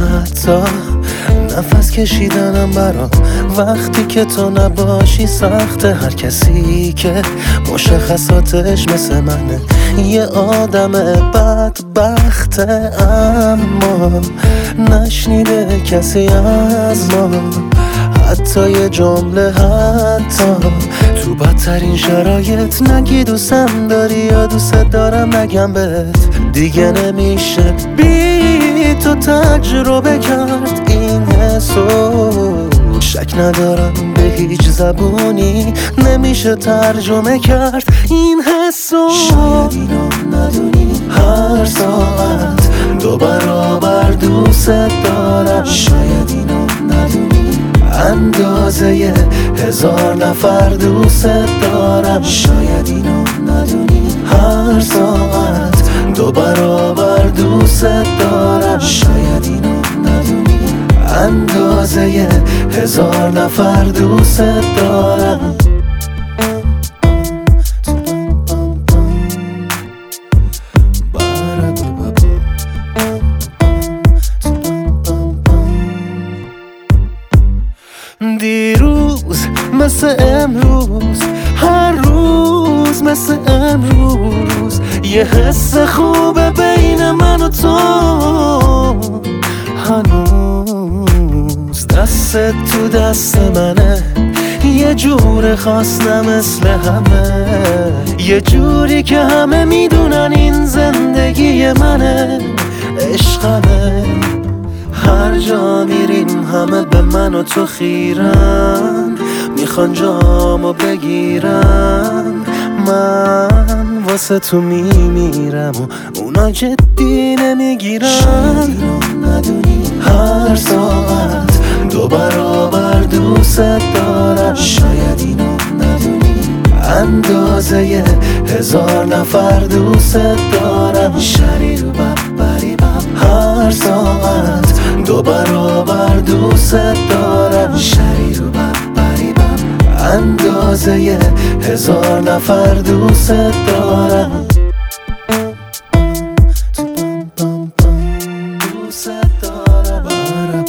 حتی نفس کشیدنم برام وقتی که تو نباشی سخته. هر کسی که مشخصاتش مثل منه یه آدم بدبخته، اما نشنیده کسی از ما حتی یه جمله، حتی تو بدترین شرایط نگی دوستم داری یا دوست دارم نگم بهت. دیگه نمیشه بی تو تجربه کرد این حسو، شک ندارم به هیچ زبونی نمیشه ترجمه کرد این حسو. شاید اینو ندونی هر ساعت 2 برابر دوست دارم، شاید اینو ندونی اندازه 1000 نفر دوست دارم، شاید اینو ندونی هر ساعت 2 برابر دوست دارم، شاید اینو ندونی اندازه 1000 نفر دوست دارم. دیروز مثل امروز، هر روز مثل امروز، یه حس خوبه بین من و تو. هنوز دست تو دست منه، یه جور خاص نه مثل همه، یه جوری که همه میدونن این زندگی منه، عشقمه. هر جا میریم همه به من و تو خیرن، میخوان جامو بگیرن، من واسه تو میمیرم و اونا جدی نمیگیرن. شاید اینو ندونی هر ساعت 2 برابر دوست دارم، شاید اینو ندونی اندازه 1000 نفر دوست دارم، شریو ببری هر ساعت 2 برابر دوست دارم، شریو ببری اندازه 1000 نفر دوست دارم. دوست دارم.